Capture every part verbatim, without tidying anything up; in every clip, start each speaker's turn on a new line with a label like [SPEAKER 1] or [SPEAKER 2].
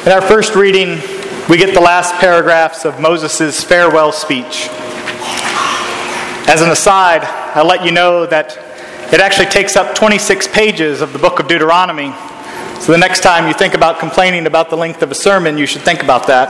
[SPEAKER 1] In our first reading, we get the last paragraphs of Moses' farewell speech. As an aside, I'll let you know that it actually takes up twenty-six pages of the book of Deuteronomy. So the next time you think about complaining about the length of a sermon, you should think about that.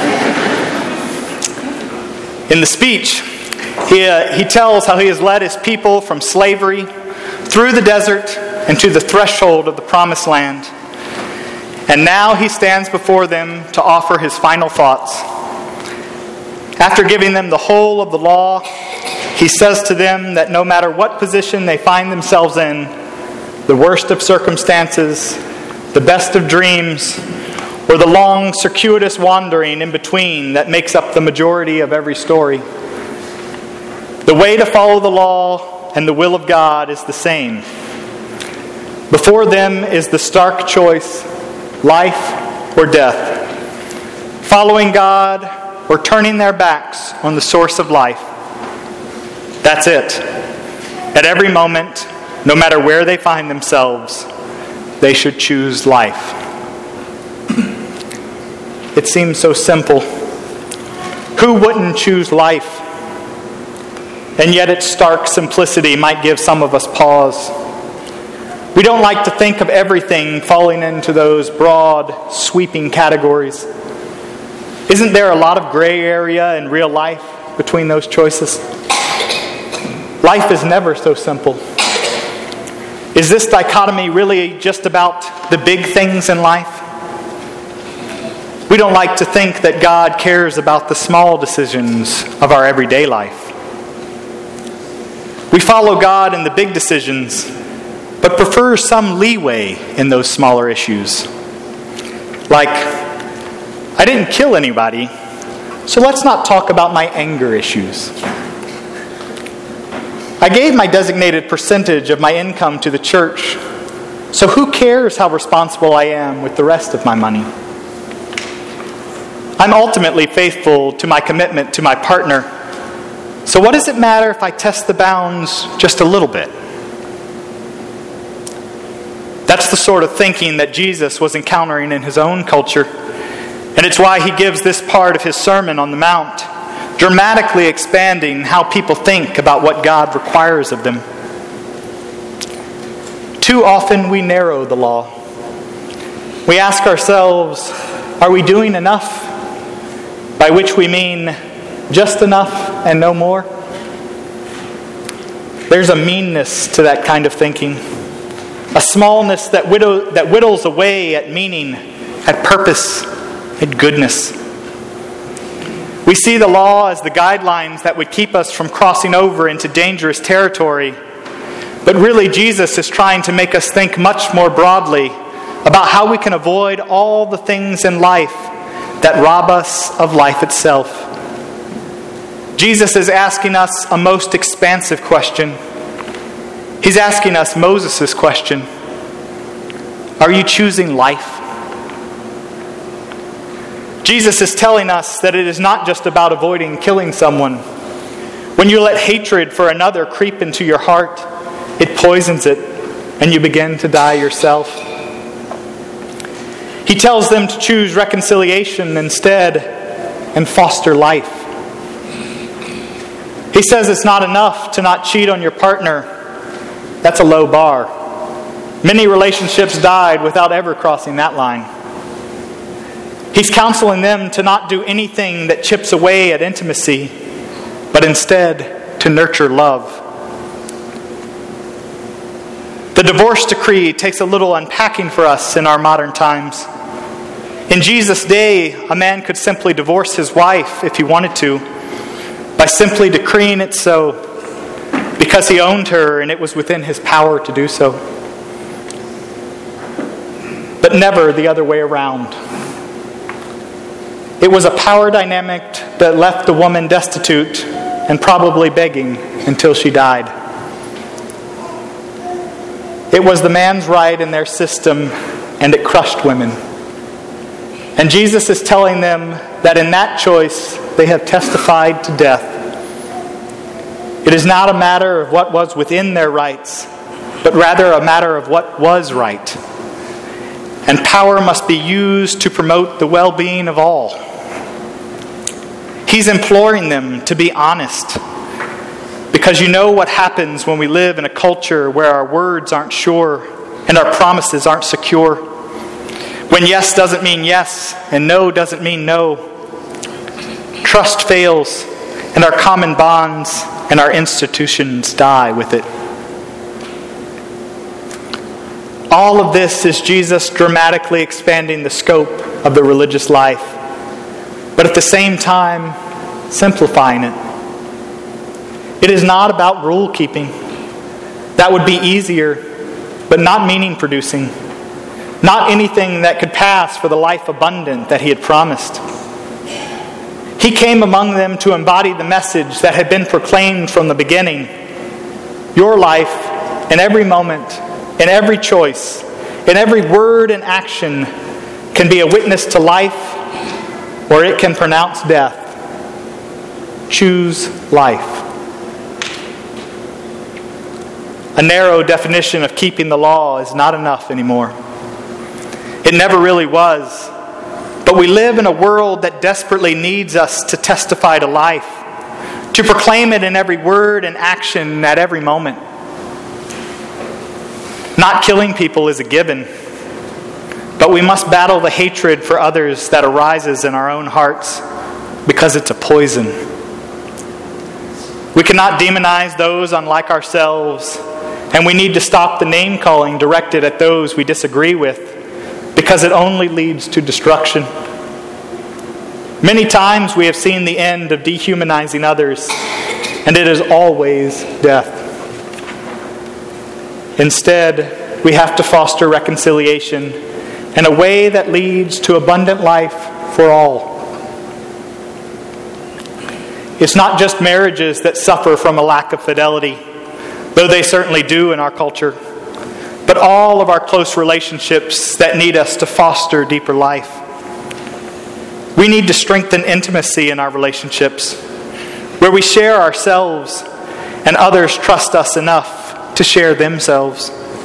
[SPEAKER 1] In the speech, he, uh, he tells how he has led his people from slavery through the desert and to the threshold of the promised land. And now he stands before them to offer his final thoughts. After giving them the whole of the law, he says to them that no matter what position they find themselves in, the worst of circumstances, the best of dreams, or the long, circuitous wandering in between that makes up the majority of every story, the way to follow the law and the will of God is the same. Before them is the stark choice, life or death, following God or turning their backs on the source of life. That's it. At every moment, no matter where they find themselves, they should choose life. It seems so simple. Who wouldn't choose life? And yet its stark simplicity might give some of us pause. We don't like to think of everything falling into those broad, sweeping categories. Isn't there a lot of gray area in real life between those choices? Life is never so simple. Is this dichotomy really just about the big things in life? We don't like to think that God cares about the small decisions of our everyday life. We follow God in the big decisions, but prefer some leeway in those smaller issues. Like, I didn't kill anybody, so let's not talk about my anger issues. I gave my designated percentage of my income to the church, so who cares how responsible I am with the rest of my money? I'm ultimately faithful to my commitment to my partner, so what does it matter if I test the bounds just a little bit? That's the sort of thinking that Jesus was encountering in his own culture. And it's why he gives this part of his Sermon on the Mount, dramatically expanding how people think about what God requires of them. Too often we narrow the law. We ask ourselves, are we doing enough? By which we mean just enough and no more. There's a meanness to that kind of thinking. A smallness that, whittle, that whittles away at meaning, at purpose, at goodness. We see the law as the guidelines that would keep us from crossing over into dangerous territory. But really, Jesus is trying to make us think much more broadly about how we can avoid all the things in life that rob us of life itself. Jesus is asking us a most expansive question. He's asking us Moses' question. Are you choosing life? Jesus is telling us that it is not just about avoiding killing someone. When you let hatred for another creep into your heart, it poisons it, and you begin to die yourself. He tells them to choose reconciliation instead and foster life. He says it's not enough to not cheat on your partner. That's a low bar. Many relationships died without ever crossing that line. He's counseling them to not do anything that chips away at intimacy, but instead to nurture love. The divorce decree takes a little unpacking for us in our modern times. In Jesus' day, a man could simply divorce his wife if he wanted to, by simply decreeing it so, because he owned her and it was within his power to do so. But never the other way around. It was a power dynamic that left the woman destitute and probably begging until she died. It was the man's right in their system, and it crushed women. And Jesus is telling them that in that choice, they have testified to death. It is not a matter of what was within their rights, but rather a matter of what was right. and power must be used to promote the well-being of all. He's imploring them to be honest, because you know what happens when we live in a culture where our words aren't sure and our promises aren't secure. When yes doesn't mean yes and no doesn't mean no. Trust fails and our common bonds and our institutions die with it. All of this is Jesus dramatically expanding the scope of the religious life, but at the same time, simplifying it. It is not about rule keeping. That would be easier, but not meaning producing. Not anything that could pass for the life abundant that he had promised. He came among them to embody the message that had been proclaimed from the beginning. Your life, in every moment, in every choice, in every word and action, can be a witness to life, or it can pronounce death. Choose life. A narrow definition of keeping the law is not enough anymore. It never really was. But we live in a world that desperately needs us to testify to life, to proclaim it in every word and action at every moment. Not killing people is a given, but we must battle the hatred for others that arises in our own hearts, because it's a poison. We cannot demonize those unlike ourselves, and we need to stop the name-calling directed at those we disagree with, because it only leads to destruction. Many times we have seen the end of dehumanizing others, and it is always death. Instead, we have to foster reconciliation in a way that leads to abundant life for all. It's not just marriages that suffer from a lack of fidelity, though they certainly do in our culture, but all of our close relationships that need us to foster deeper life. We need to strengthen intimacy in our relationships, where we share ourselves and others trust us enough to share themselves.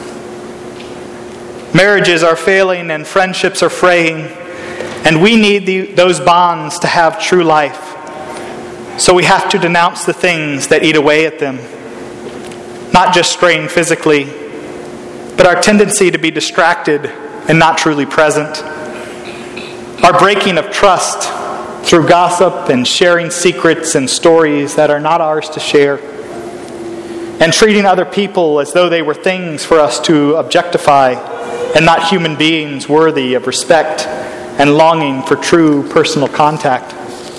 [SPEAKER 1] Marriages are failing and friendships are fraying, and we need the, those bonds to have true life. So we have to denounce the things that eat away at them. Not just strain physically, but our tendency to be distracted and not truly present. Our breaking of trust through gossip and sharing secrets and stories that are not ours to share. And treating other people as though they were things for us to objectify and not human beings worthy of respect and longing for true personal contact.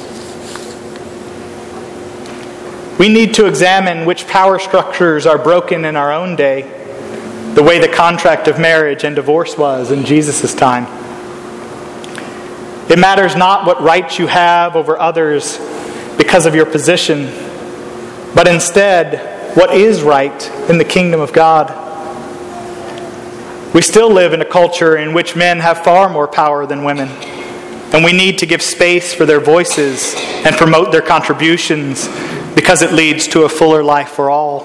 [SPEAKER 1] We need to examine which power structures are broken in our own day, the way the contract of marriage and divorce was in Jesus' time. It matters not what rights you have over others because of your position, but instead what is right in the kingdom of God. We still live in a culture in which men have far more power than women, and we need to give space for their voices and promote their contributions, because it leads to a fuller life for all.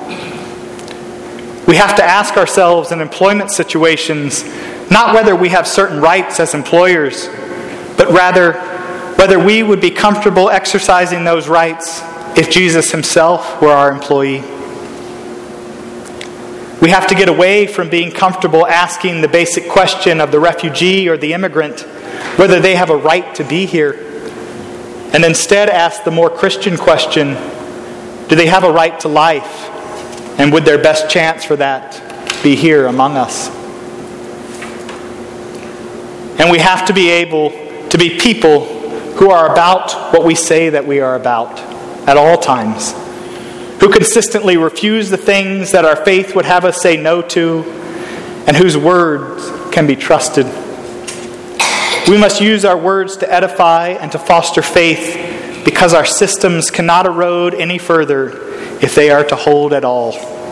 [SPEAKER 1] We have to ask ourselves in employment situations not whether we have certain rights as employers, but rather whether we would be comfortable exercising those rights if Jesus himself were our employee. We have to get away from being comfortable asking the basic question of the refugee or the immigrant whether they have a right to be here, and instead ask the more Christian question, do they have a right to life? And would their best chance for that be here among us? And we have to be able to be people who are about what we say that we are about at all times, who consistently refuse the things that our faith would have us say no to, and whose words can be trusted. We must use our words to edify and to foster faith, because our systems cannot erode any further if they are to hold at all.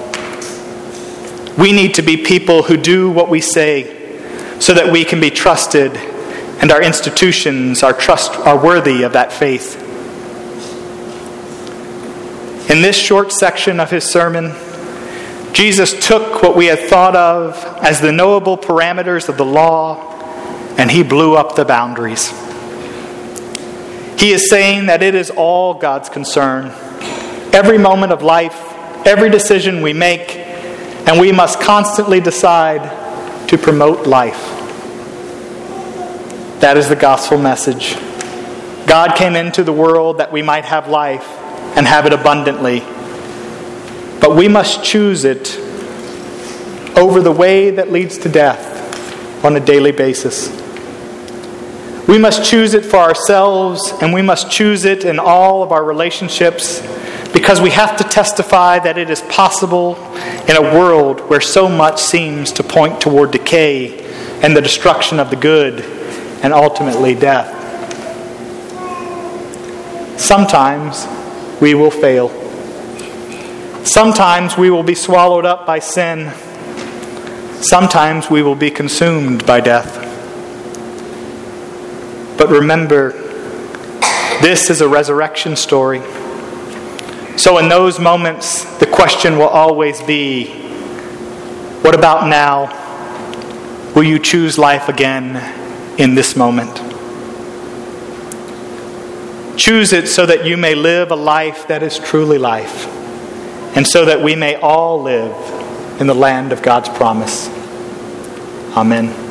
[SPEAKER 1] We need to be people who do what we say so that we can be trusted and our institutions are trust are worthy of that faith. In this short section of his sermon, Jesus took what we had thought of as the knowable parameters of the law, and he blew up the boundaries. He is saying that it is all God's concern. Every moment of life, every decision we make, and we must constantly decide to promote life. That is the gospel message. God came into the world that we might have life and have it abundantly. But we must choose it over the way that leads to death on a daily basis. We must choose it for ourselves, and we must choose it in all of our relationships, because we have to testify that it is possible in a world where so much seems to point toward decay and the destruction of the good and ultimately death. Sometimes we will fail. Sometimes we will be swallowed up by sin. Sometimes we will be consumed by death. But remember, this is a resurrection story. So in those moments, the question will always be, what about now? Will you choose life again in this moment? Choose it so that you may live a life that is truly life, and so that we may all live in the land of God's promise. Amen.